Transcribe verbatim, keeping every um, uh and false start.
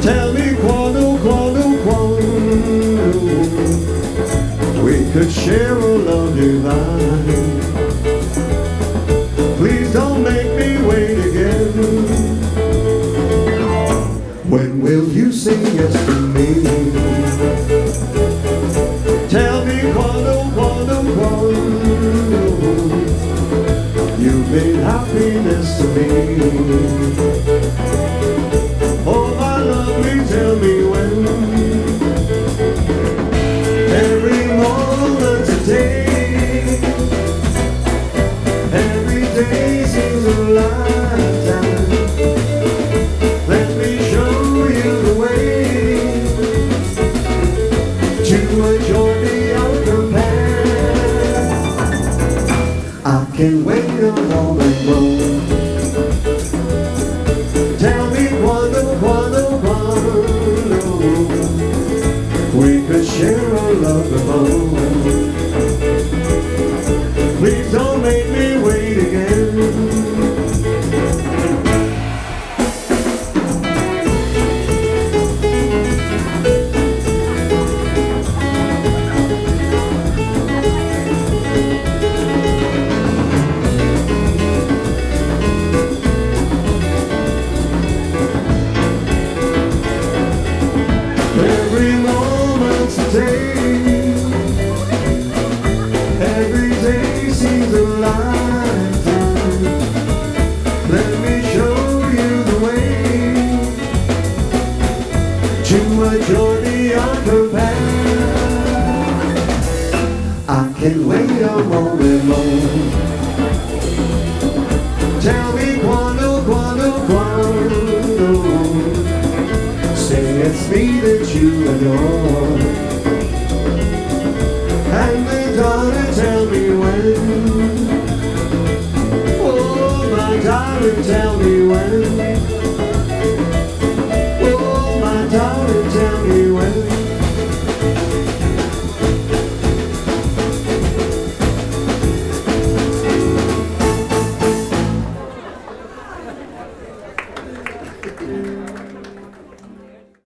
Tell me quando, quando, quando we could share a love divine. Please don't make me wait again. When will you say yes to me? Tell me quando, quando, quando you've been happiness to me. Oh my lovely, tell me when. Every moment's a day, every day seems a lifetime. Let me show you the way to enjoy the outcome path. I can't wait a moment more. Tell me quando, quando, quando we could share our love alone. Please don't make me wait again. Every moment's a day, every day seems a lifetime. Let me show you the way to enjoy the outcome path. I can't wait a moment more. Tell me quando, quando, quando say it's me that you adore.